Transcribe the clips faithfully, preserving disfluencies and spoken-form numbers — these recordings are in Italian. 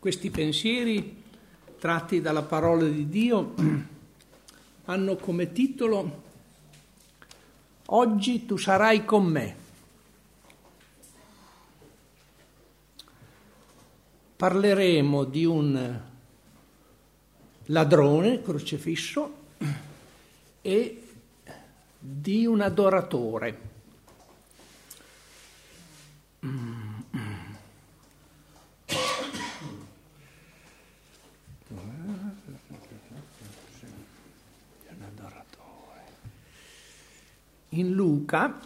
Questi pensieri tratti dalla parola di Dio hanno come titolo Oggi tu sarai con me. Parleremo di un ladrone crocifisso e di un adoratore. In Luca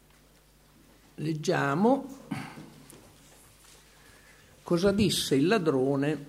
leggiamo cosa disse il ladrone.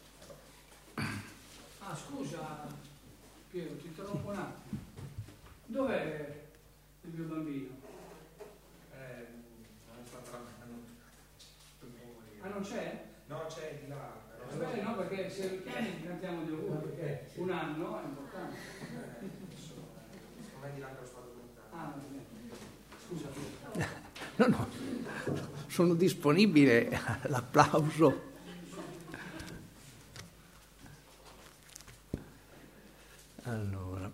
Ah, scusa, Piero, ti interrompo un attimo. Dov'è il mio bambino? Eh, non sta tra Ah, non c'è? No, c'è di là. Va bene, no, perché se lo chiami cantiamo di ovunque. Un anno è importante. Non è di là che lo sto documentando. Ah, va bene. Scusa, No, no, sono disponibile all'applauso. Allora.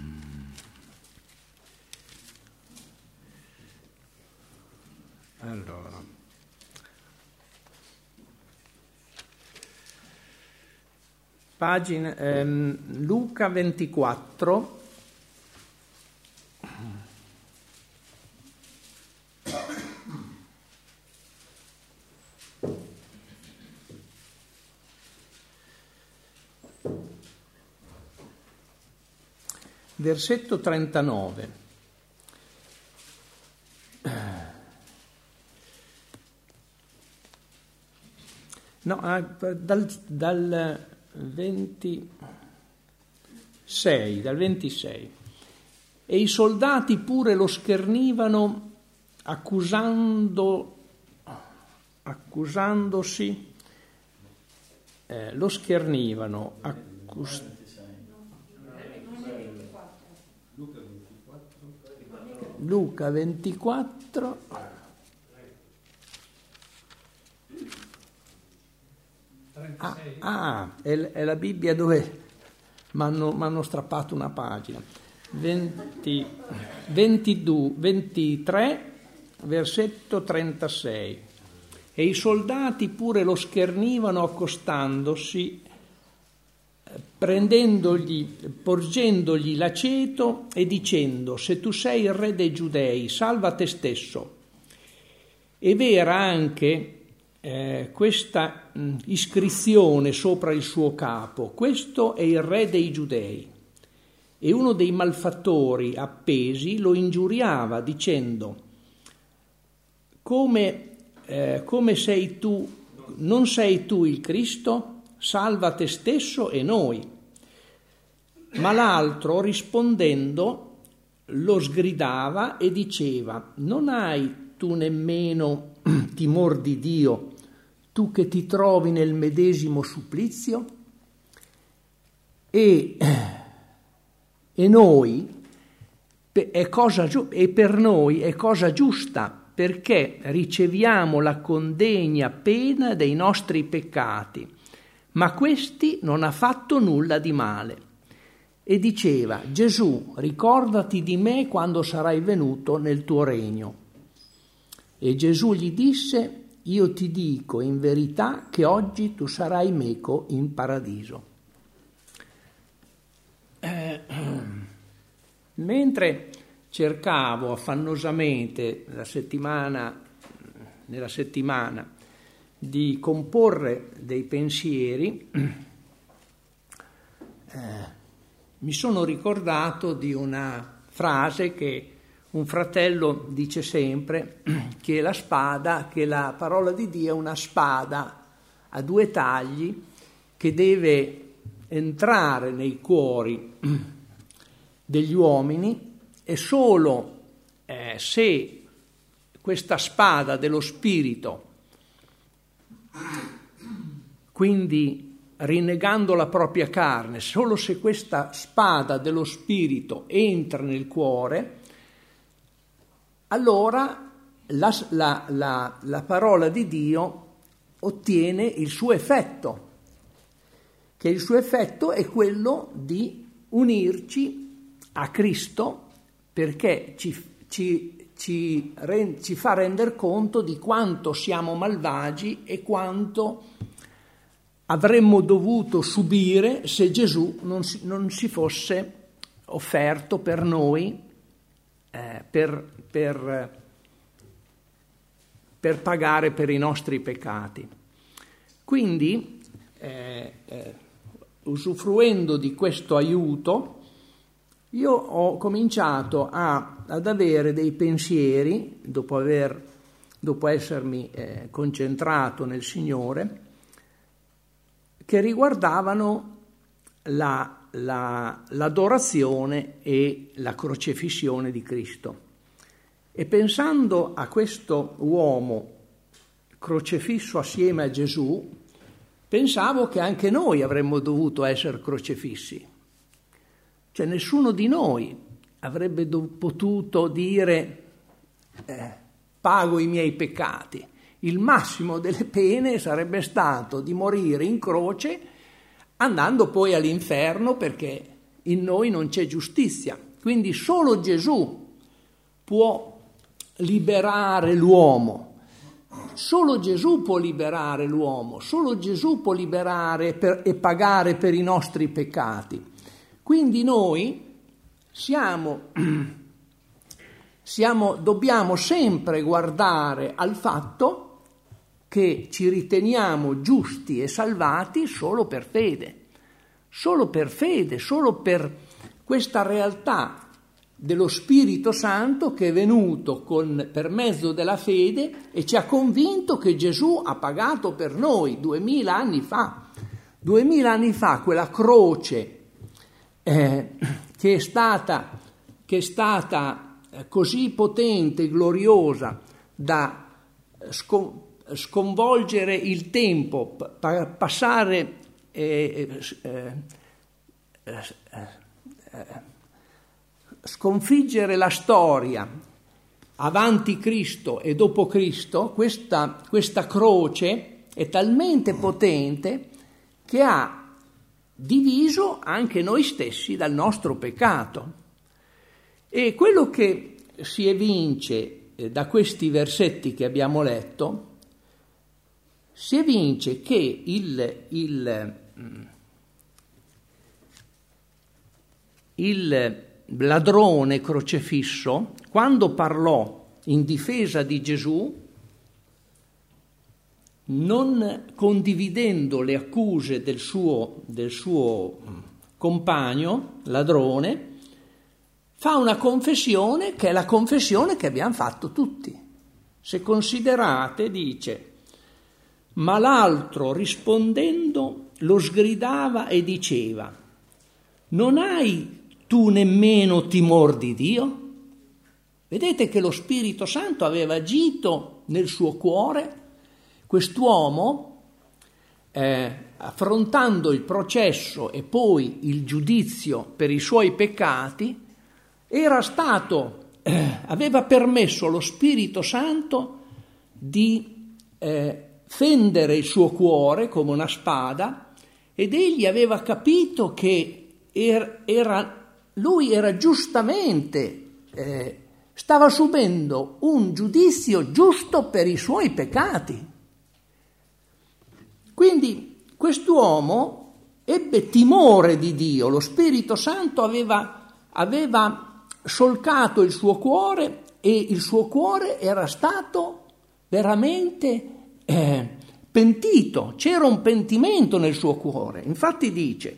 Allora. Pagina ehm, Luca ventiquattro. Versetto trentanove. No, dal, dal ventisei, dal ventisei. E i soldati pure lo schernivano accusando, accusandosi, eh, lo schernivano accus- Luca ventiquattro. Ah, ah è, è la Bibbia dove mi hanno strappato una pagina. venti, ventidue, ventitré, versetto trentasei. E i soldati pure lo schernivano accostandosi, prendendogli, porgendogli l'aceto e dicendo: se tu sei il re dei giudei, salva te stesso. Ed era anche eh, questa mh, iscrizione sopra il suo capo: questo è il re dei giudei. E uno dei malfattori appesi lo ingiuriava dicendo: come, eh, come sei tu, non sei tu il Cristo? Salva te stesso e noi. Ma l'altro rispondendo lo sgridava e diceva: non hai tu nemmeno timor di Dio, tu che ti trovi nel medesimo supplizio? E, e noi è cosa, e per noi è cosa giusta, perché riceviamo la condegna pena dei nostri peccati. Ma questi non ha fatto nulla di male. E diceva: Gesù, ricordati di me quando sarai venuto nel tuo regno. E Gesù gli disse: io ti dico in verità che oggi tu sarai meco in paradiso. Eh, mentre cercavo affannosamente la settimana, nella settimana di comporre dei pensieri, eh, mi sono ricordato di una frase che un fratello dice sempre, che la spada, che la parola di Dio è una spada a due tagli che deve entrare nei cuori degli uomini, e solo eh, se questa spada dello spirito, quindi rinnegando la propria carne, solo se questa spada dello spirito entra nel cuore, allora la, la, la, la parola di Dio ottiene il suo effetto. che il suo effetto è quello di unirci a Cristo, perché ci, ci, ci, rend, ci fa rendere conto di quanto siamo malvagi e quanto avremmo dovuto subire se Gesù non si, non si fosse offerto per noi, eh, per, per, per pagare per i nostri peccati. Quindi, eh, eh, usufruendo di questo aiuto, io ho cominciato a, ad avere dei pensieri, dopo, aver, dopo essermi eh, concentrato nel Signore, che riguardavano la, la, l'adorazione e la crocefissione di Cristo. E pensando a questo uomo crocefisso assieme a Gesù, pensavo che anche noi avremmo dovuto essere crocefissi. Cioè nessuno di noi avrebbe do- potuto dire eh, pago i miei peccati. Il massimo delle pene sarebbe stato di morire in croce, andando poi all'inferno, perché in noi non c'è giustizia. Quindi solo Gesù può liberare l'uomo, solo Gesù può liberare l'uomo, solo Gesù può liberare per, e pagare per i nostri peccati. Quindi noi siamo, siamo, dobbiamo sempre guardare al fatto che ci riteniamo giusti e salvati solo per fede, solo per fede, solo per questa realtà dello Spirito Santo che è venuto con, per mezzo della fede e ci ha convinto che Gesù ha pagato per noi duemila anni fa. Duemila anni fa quella croce eh, che è stata, che è stata così potente e gloriosa da scon- sconvolgere il tempo, pa- passare eh, eh, eh, eh, sconfiggere la storia avanti Cristo e dopo Cristo, questa, questa croce è talmente potente che ha diviso anche noi stessi dal nostro peccato. E quello che si evince da questi versetti che abbiamo letto, si evince che il, il, il ladrone crocefisso, quando parlò in difesa di Gesù, non condividendo le accuse del suo, del suo compagno, ladrone, fa una confessione che è la confessione che abbiamo fatto tutti. Se considerate, dice, ma l'altro rispondendo lo sgridava e diceva, non hai tu nemmeno timor di Dio? Vedete che lo Spirito Santo aveva agito nel suo cuore. Quest'uomo, eh, affrontando il processo e poi il giudizio per i suoi peccati, era stato, eh, aveva permesso allo Spirito Santo di eh, fendere il suo cuore come una spada, ed egli aveva capito che er, era, lui era giustamente, eh, stava subendo un giudizio giusto per i suoi peccati. Quindi quest'uomo ebbe timore di Dio, lo Spirito Santo aveva, aveva solcato il suo cuore e il suo cuore era stato veramente eh, pentito, c'era un pentimento nel suo cuore. Infatti dice,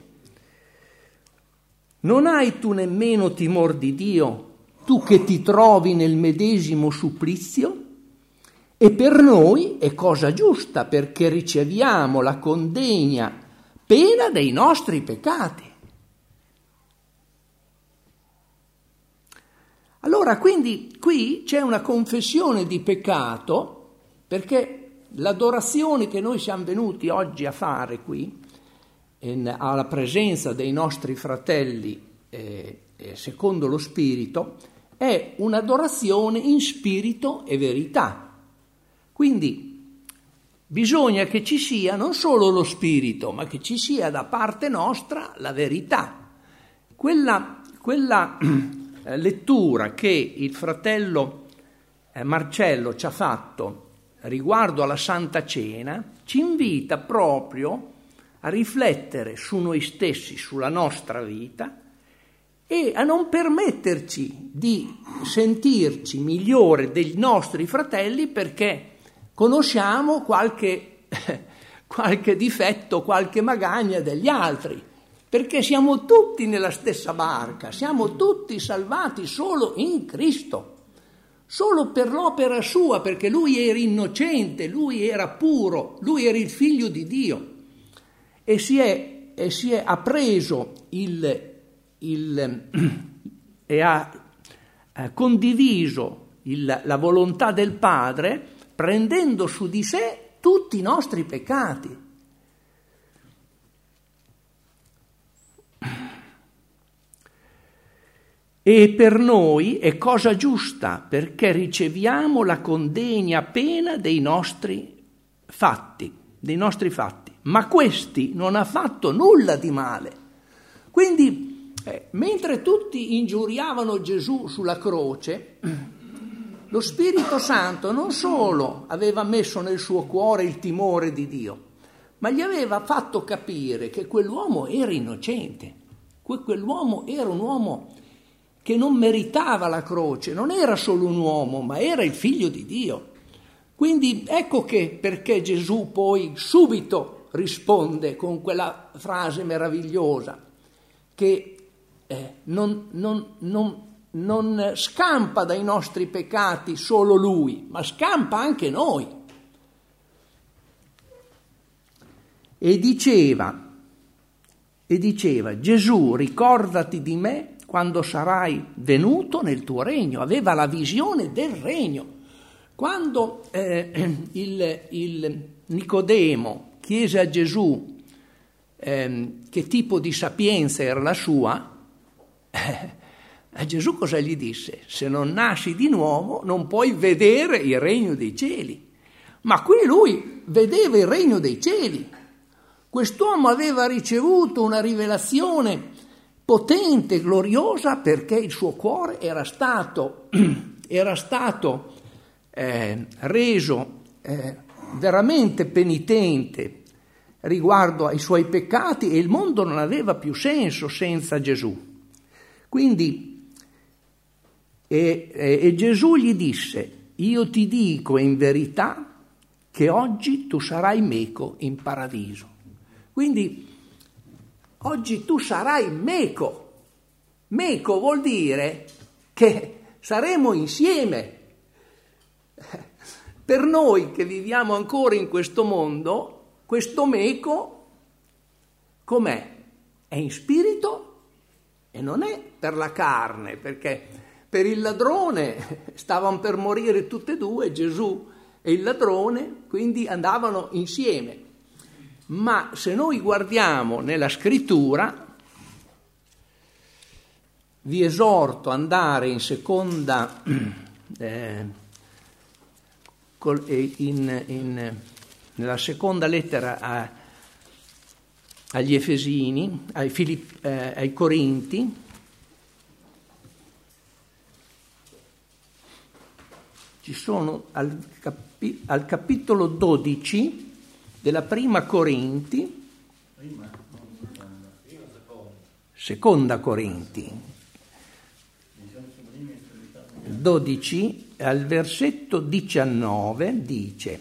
non hai tu nemmeno timor di Dio, tu che ti trovi nel medesimo supplizio? E per noi è cosa giusta, perché riceviamo la condegna pena dei nostri peccati. Allora, quindi qui c'è una confessione di peccato, perché l'adorazione che noi siamo venuti oggi a fare qui, in, alla presenza dei nostri fratelli eh, eh, secondo lo Spirito, è un'adorazione in spirito e verità. Quindi bisogna che ci sia non solo lo spirito, ma che ci sia da parte nostra la verità. Quella, quella eh, lettura che il fratello eh, Marcello ci ha fatto riguardo alla Santa Cena ci invita proprio a riflettere su noi stessi, sulla nostra vita, e a non permetterci di sentirci migliore dei nostri fratelli perché conosciamo qualche, qualche difetto, qualche magagna degli altri, perché siamo tutti nella stessa barca, siamo tutti salvati solo in Cristo, solo per l'opera sua, perché lui era innocente, lui era puro, lui era il figlio di Dio e si è, e si è ha preso il Il, e ha eh, condiviso il, la volontà del Padre prendendo su di sé tutti i nostri peccati. E per noi è cosa giusta perché riceviamo la condegna pena dei nostri fatti, dei nostri fatti, ma questi non ha fatto nulla di male. Quindi Eh, mentre tutti ingiuriavano Gesù sulla croce, lo Spirito Santo non solo aveva messo nel suo cuore il timore di Dio, ma gli aveva fatto capire che quell'uomo era innocente, que- quell'uomo era un uomo che non meritava la croce, non era solo un uomo, ma era il figlio di Dio. Quindi ecco che perché Gesù poi subito risponde con quella frase meravigliosa che Eh, non, non, non, non scampa dai nostri peccati solo lui, ma scampa anche noi. E diceva, e diceva, Gesù, ricordati di me quando sarai venuto nel tuo regno. Aveva la visione del regno. Quando eh, il, il Nicodemo chiese a Gesù eh, che tipo di sapienza era la sua, a Gesù cosa gli disse? Se non nasci di nuovo non puoi vedere il regno dei cieli. Ma qui lui vedeva il regno dei cieli. Quest'uomo aveva ricevuto una rivelazione potente, gloriosa, perché il suo cuore era stato, era stato eh, reso eh, veramente penitente riguardo ai suoi peccati e il mondo non aveva più senso senza Gesù. Quindi, e, e, e Gesù gli disse, io ti dico in verità che oggi tu sarai meco in paradiso. Quindi, oggi tu sarai meco. Meco vuol dire che saremo insieme. Per noi che viviamo ancora in questo mondo, questo meco com'è? È in spirito? E non è per la carne, perché per il ladrone stavano per morire tutte e due, Gesù e il ladrone, quindi andavano insieme. Ma se noi guardiamo nella scrittura, vi esorto ad andare in seconda, eh, in, in, nella seconda lettera a agli Efesini, ai, Filipp, eh, ai Corinti, ci sono al, capi, al capitolo dodici della prima Corinti, prima, seconda Corinti, dodici, al versetto diciannove dice,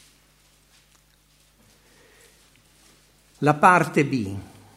la parte B,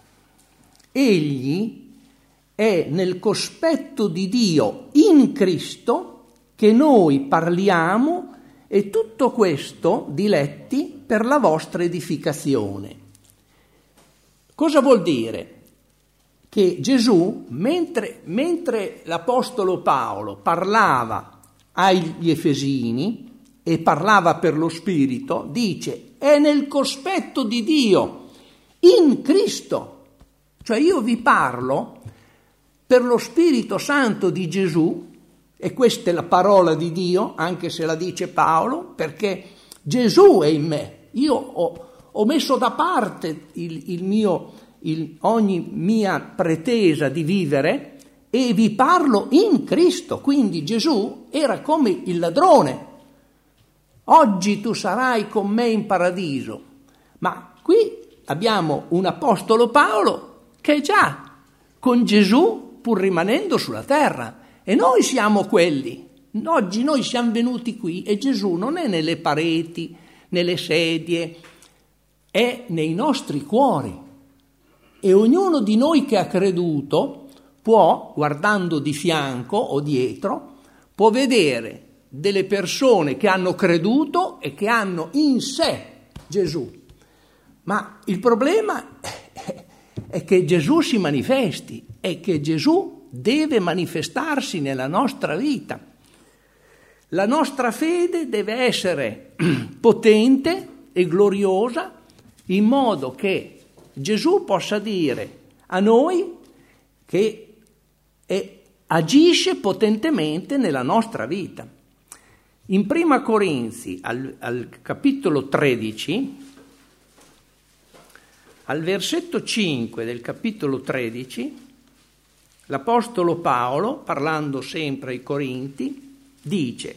egli è nel cospetto di Dio in Cristo che noi parliamo e tutto questo diletti per la vostra edificazione. Cosa vuol dire? Che Gesù, mentre, mentre l'Apostolo Paolo parlava agli Efesini e parlava per lo Spirito, dice, è nel cospetto di Dio in Cristo, cioè io vi parlo per lo Spirito Santo di Gesù, e questa è la parola di Dio, anche se la dice Paolo, perché Gesù è in me, Io ho, ho messo da parte il, il mio, il, ogni mia pretesa di vivere e vi parlo in Cristo. Quindi Gesù era come il ladrone. Oggi tu sarai con me in paradiso. Ma qui abbiamo un apostolo Paolo che è già con Gesù pur rimanendo sulla terra. E noi siamo quelli. Oggi noi siamo venuti qui e Gesù non è nelle pareti, nelle sedie, è nei nostri cuori. E ognuno di noi che ha creduto può, guardando di fianco o dietro, può vedere delle persone che hanno creduto e che hanno in sé Gesù. Ma il problema è che Gesù si manifesti, è che Gesù deve manifestarsi nella nostra vita. La nostra fede deve essere potente e gloriosa in modo che Gesù possa dire a noi che è, agisce potentemente nella nostra vita. In Prima Corinzi, al, al capitolo tredici, al versetto cinque del capitolo tredici, l'Apostolo Paolo, parlando sempre ai Corinti, dice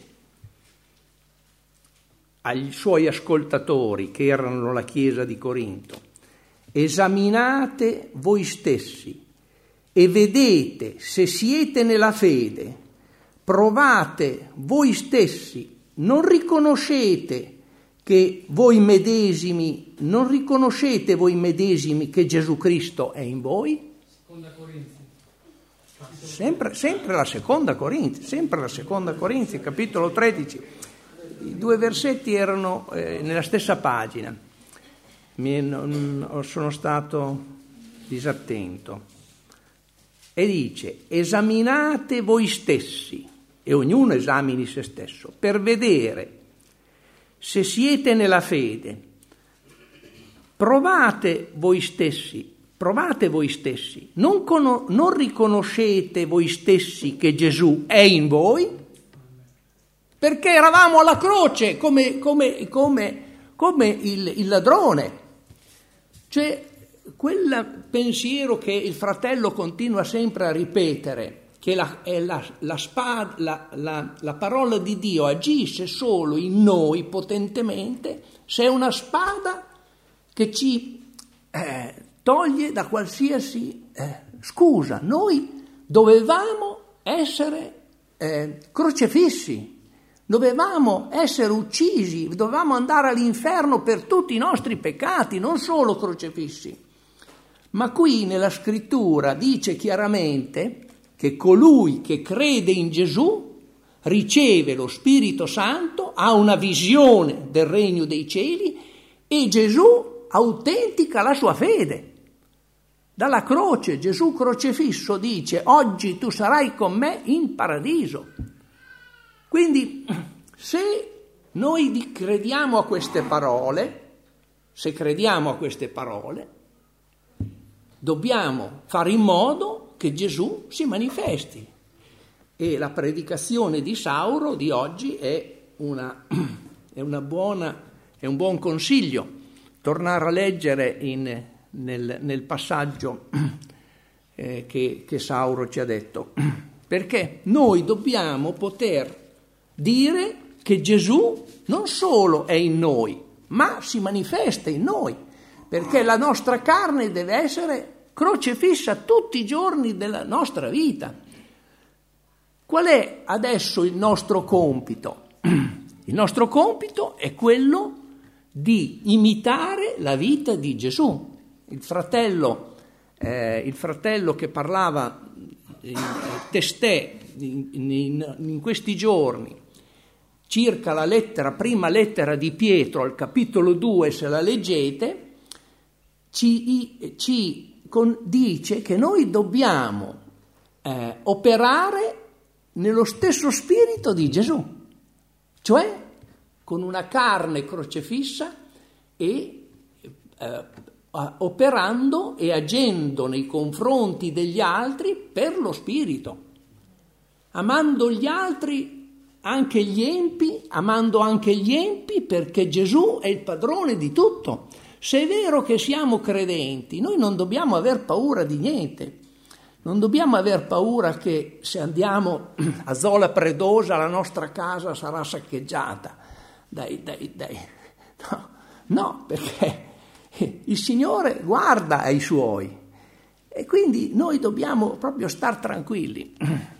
ai suoi ascoltatori, che erano la Chiesa di Corinto: esaminate voi stessi e vedete se siete nella fede, provate voi stessi, non riconoscete che voi medesimi, non riconoscete voi medesimi che Gesù Cristo è in voi? Seconda Corinzi. Sempre, sempre la seconda Corinzi, sempre la seconda Corinzi, capitolo tredici. I due versetti erano eh, nella stessa pagina. Mi, non, sono stato disattento. E dice: esaminate voi stessi, e ognuno esamini se stesso, per vedere se siete nella fede. Provate voi stessi, provate voi stessi. Non, con, non riconoscete voi stessi che Gesù è in voi? Perché eravamo alla croce come, come, come, come il, il ladrone. Cioè, quel pensiero che il fratello continua sempre a ripetere, che la, è la, la, spada, la, la, la parola di Dio agisce solo in noi potentemente se è una spada che ci eh, toglie da qualsiasi eh, scusa. Noi dovevamo essere eh, crocefissi, dovevamo essere uccisi, dovevamo andare all'inferno per tutti i nostri peccati, non solo crocefissi. Ma qui nella scrittura dice chiaramente che colui che crede in Gesù riceve lo Spirito Santo, ha una visione del regno dei cieli e Gesù autentica la sua fede. Dalla croce Gesù crocefisso dice: oggi tu sarai con me in paradiso. Quindi se noi crediamo a queste parole, se crediamo a queste parole, dobbiamo fare in modo che Gesù si manifesti. E la predicazione di Sauro di oggi è una, è una buona, è un buon consiglio. Tornare a leggere in, nel, nel passaggio eh, che, che Sauro ci ha detto. Perché noi dobbiamo poter dire che Gesù non solo è in noi, ma si manifesta in noi. Perché la nostra carne deve essere crocefissa tutti i giorni della nostra vita. Qual è adesso il nostro compito? Il nostro compito è quello di imitare la vita di Gesù. Il fratello, eh, il fratello che parlava eh, testè in, in, in questi giorni circa la lettera, prima lettera di Pietro al capitolo due, se la leggete, ci, ci con, dice che noi dobbiamo eh, operare nello stesso spirito di Gesù, cioè con una carne crocefissa e eh, operando e agendo nei confronti degli altri per lo spirito, amando gli altri anche gli empi, amando anche gli empi, perché Gesù è il padrone di tutto. Se è vero che siamo credenti, noi non dobbiamo aver paura di niente. Non dobbiamo aver paura che se andiamo a Zola Predosa la nostra casa sarà saccheggiata. Dai, dai, dai. No, no, perché il Signore guarda ai Suoi e quindi noi dobbiamo proprio star tranquilli.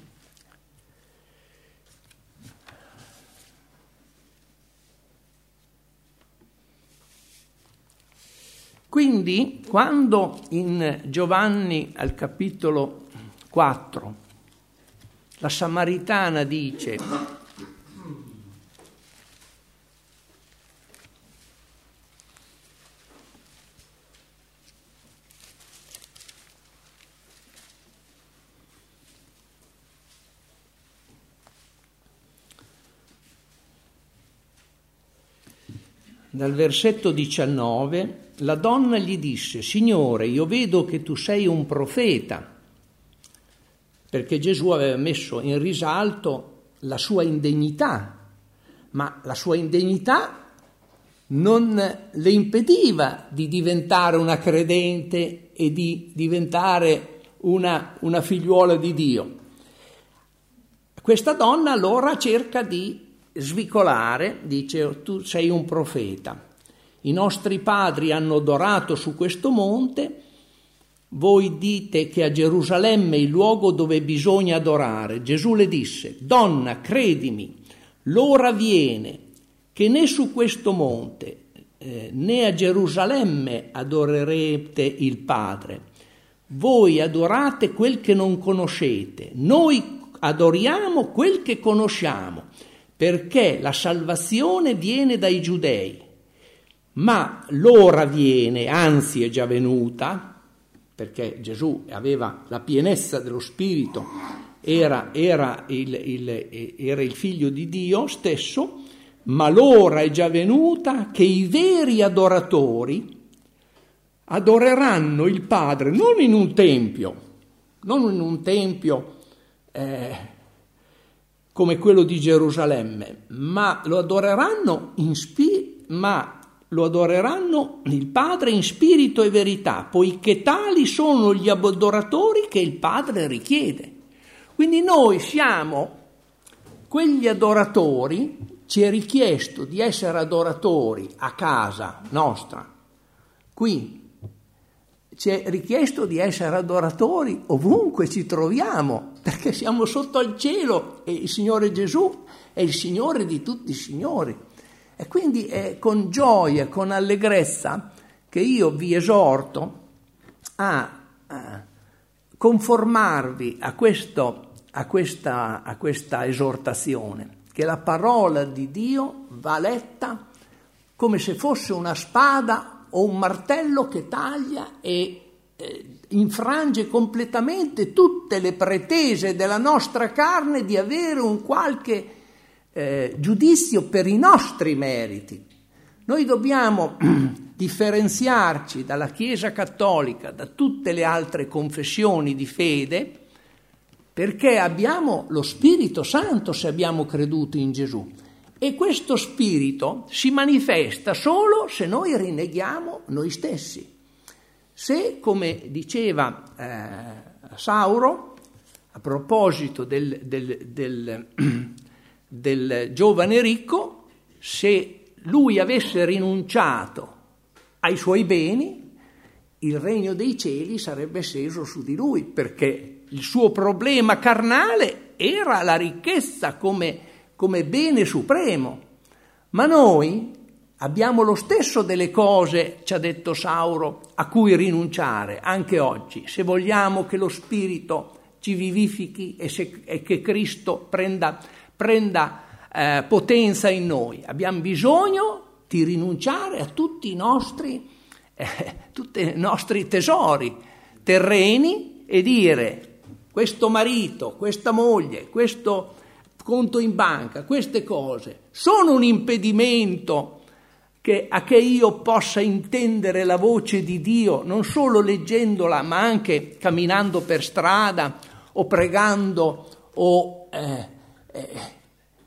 Quindi, quando in Giovanni al capitolo quattro la Samaritana dice: dal versetto diciannove, la donna gli disse: Signore, io vedo che tu sei un profeta, perché Gesù aveva messo in risalto la sua indegnità, ma la sua indegnità non le impediva di diventare una credente e di diventare una, una figliuola di Dio. Questa donna allora cerca di svicolare, dice: tu sei un profeta, i nostri padri hanno adorato su questo monte, voi dite che a Gerusalemme è il luogo dove bisogna adorare. Gesù le disse: donna, credimi, l'ora viene che né su questo monte eh, né a Gerusalemme adorerete il Padre. Voi adorate quel che non conoscete, noi adoriamo quel che conosciamo, perché la salvazione viene dai giudei. Ma l'ora viene, anzi è già venuta, perché Gesù aveva la pienezza dello Spirito, era, era, il, il, era il figlio di Dio stesso, ma l'ora è già venuta che i veri adoratori adoreranno il Padre non in un tempio, non in un tempio eh, come quello di Gerusalemme, ma lo adoreranno in spi- ma lo adoreranno il Padre in spirito e verità, poiché tali sono gli adoratori che il Padre richiede. Quindi noi siamo quegli adoratori, ci è richiesto di essere adoratori a casa nostra, qui ci è richiesto di essere adoratori ovunque ci troviamo, perché siamo sotto al cielo e il Signore Gesù è il Signore di tutti i signori. E quindi è con gioia, con allegrezza che io vi esorto a, a conformarvi a, questo, a, questa, a questa esortazione, che la parola di Dio va letta come se fosse una spada o un martello che taglia e eh, infrange completamente tutte le pretese della nostra carne di avere un qualche eh, giudizio per i nostri meriti. Noi dobbiamo differenziarci dalla Chiesa Cattolica, da tutte le altre confessioni di fede, perché abbiamo lo Spirito Santo se abbiamo creduto in Gesù. E questo spirito si manifesta solo se noi rinneghiamo noi stessi. Se, come diceva eh, Sauro, a proposito del, del, del, del giovane ricco, se lui avesse rinunciato ai suoi beni, il regno dei cieli sarebbe sceso su di lui, perché il suo problema carnale era la ricchezza come come bene supremo, ma noi abbiamo lo stesso delle cose, ci ha detto Sauro, a cui rinunciare anche oggi, se vogliamo che lo Spirito ci vivifichi e, se, e che Cristo prenda, prenda eh, potenza in noi. Abbiamo bisogno di rinunciare a tutti i nostri, eh, tutti i nostri tesori terreni e dire: questo marito, questa moglie, questo conto in banca, queste cose sono un impedimento che, a che io possa intendere la voce di Dio, non solo leggendola, ma anche camminando per strada o pregando o eh, eh,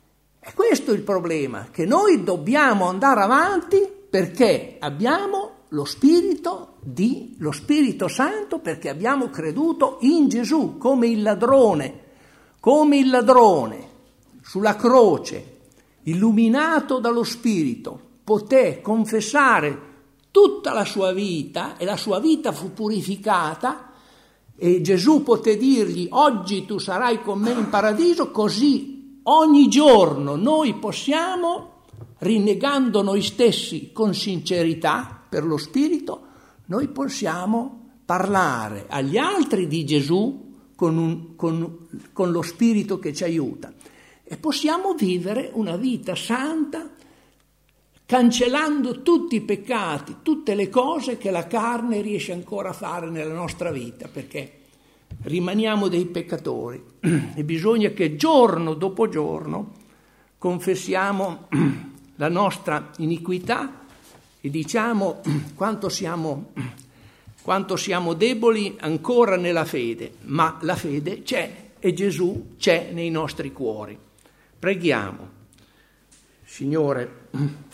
E questo è il problema, che noi dobbiamo andare avanti perché abbiamo lo Spirito di, lo Spirito Santo, perché abbiamo creduto in Gesù, come il ladrone, come il ladrone sulla croce, illuminato dallo Spirito, poté confessare tutta la sua vita e la sua vita fu purificata e Gesù poté dirgli: oggi tu sarai con me in paradiso. Così ogni giorno noi possiamo, rinnegando noi stessi con sincerità per lo Spirito, noi possiamo parlare agli altri di Gesù con, un, con, con lo Spirito che ci aiuta, e possiamo vivere una vita santa, cancellando tutti i peccati, tutte le cose che la carne riesce ancora a fare nella nostra vita, perché rimaniamo dei peccatori e bisogna che giorno dopo giorno confessiamo la nostra iniquità e diciamo quanto siamo, quanto siamo deboli ancora nella fede, ma la fede c'è e Gesù c'è nei nostri cuori. Preghiamo. Signore,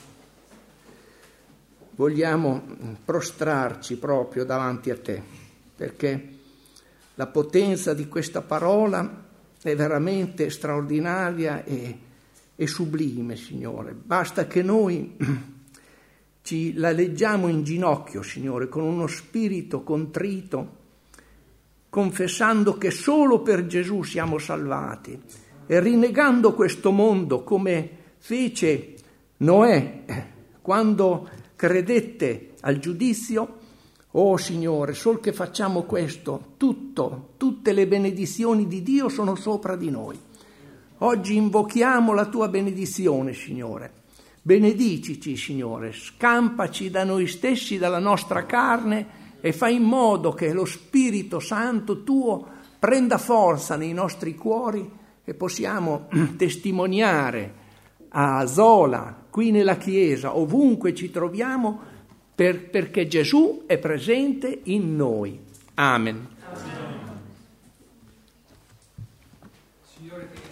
vogliamo prostrarci proprio davanti a Te, perché la potenza di questa parola è veramente straordinaria e, e sublime, Signore. Basta che noi ci la leggiamo in ginocchio, Signore, con uno spirito contrito, confessando che solo per Gesù siamo salvati e rinnegando questo mondo come fece Noè quando credette al giudizio. Oh Signore, sol che facciamo questo, tutto, tutte le benedizioni di Dio sono sopra di noi. Oggi invochiamo la Tua benedizione, Signore. Benedicici, Signore, scampaci da noi stessi, dalla nostra carne, e fai in modo che lo Spirito Santo Tuo prenda forza nei nostri cuori e possiamo testimoniare a Zola, qui nella Chiesa, ovunque ci troviamo, per, perché Gesù è presente in noi. Amen. Signore,